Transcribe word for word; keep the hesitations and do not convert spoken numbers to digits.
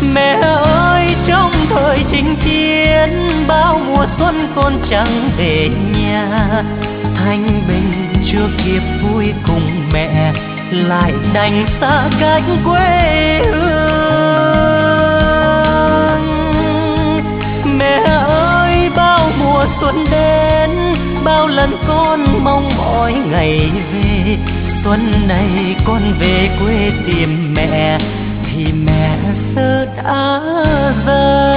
Mẹ ơi trong thời chinh chiến, bao mùa xuân con chẳng về nhà. Thanh bình chưa kịp vui cùng mẹ, lại đành xa cách quê hương. Mẹ ơi bao mùa xuân đến, bao lần con mong mỏi ngày về. Xuân này con về quê tìm mẹ, thì mẹ giờ đã rời.